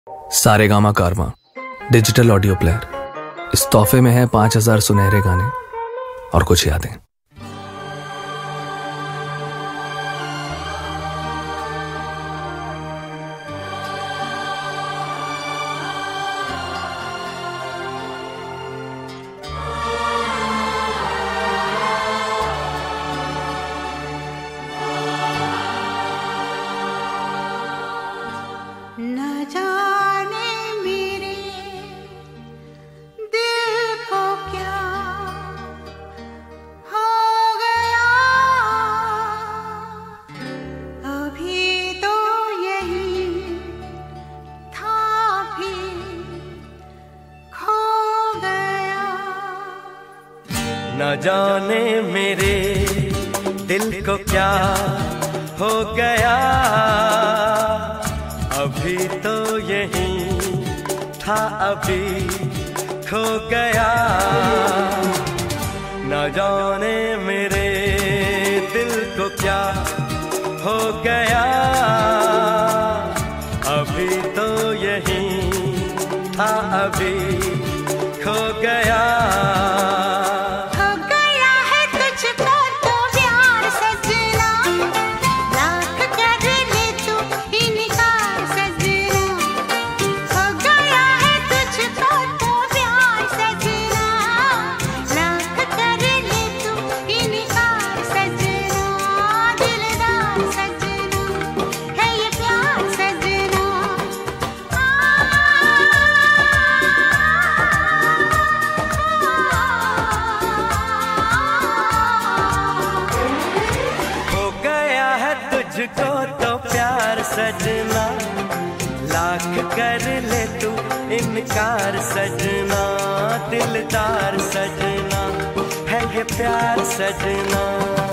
सारेगामा कारवां digital audio player. इस तोहफे में है 5000 सुनहरे गाने और कुछ यादें। न जाने मेरे दिल को क्या हो गया, अभी तो यही था भी खो गया। न जाने मेरे दिल को क्या हो गया, अभी तो यही था अभी खो गया। न जाने मेरे दिल को क्या हो गया, अभी तो यही था अभी खो गया। तुझको तो प्यार सजना, लाख कर ले तू इनकार सजना। दिलदार सजना है ये प्यार सजना।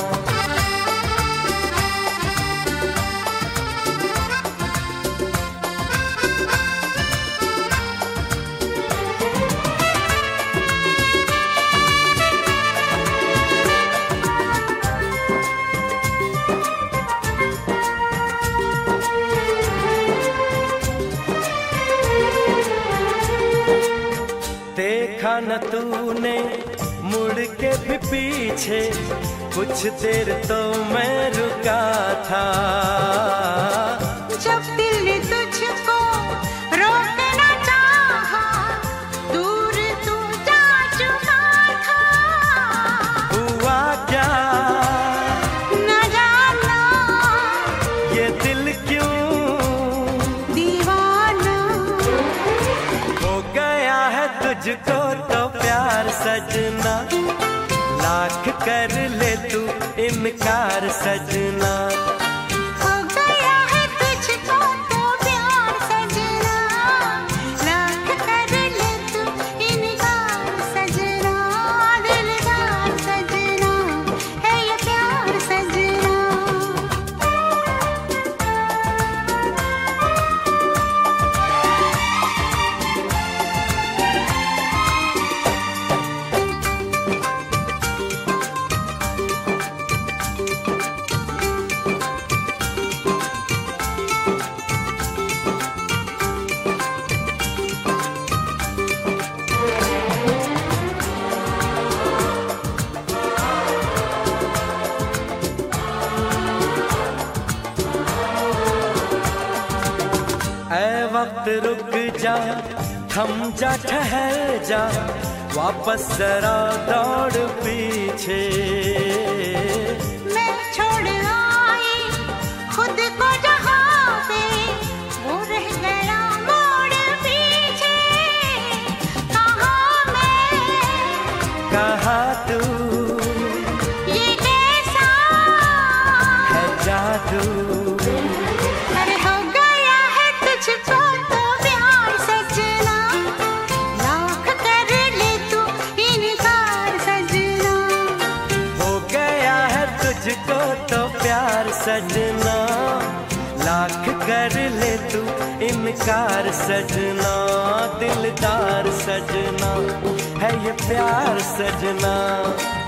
देखा न तूने मुड़ के भी पीछे, कुछ देर तो मैं रुका था। जब दिल ने तुझको रोकना चाहा, दूर तू जा चुका था। हुआ क्या न जाना, ये दिल क्यों दीवाना हो गया है तुझको तो प्यार सजना। लाख कर ले तू इनकार सजना। हो गया है तुझको तो प्यार सजना, लाख कर ले तू इनकार सजना। दिलदार सजना है ये प्यार सजना। ऐ वक्त रुक जा, थम जा, ठहर जा, वापस जरा दौड़ पीछे। मैं छोड़ आई खुद को जहाँ पे, वो रह गया मोड़ पीछे। कहाँ मैं कहा तू ये कैसा है जादू। अरे हो गया है तुझको तो प्यार सजना, लाख कर ले तू इनकार सजना। हो गया है तुझको तो प्यार सजना, लाख कर ले तू इनकार सजना। दिलदार सजना है ये प्यार सजना।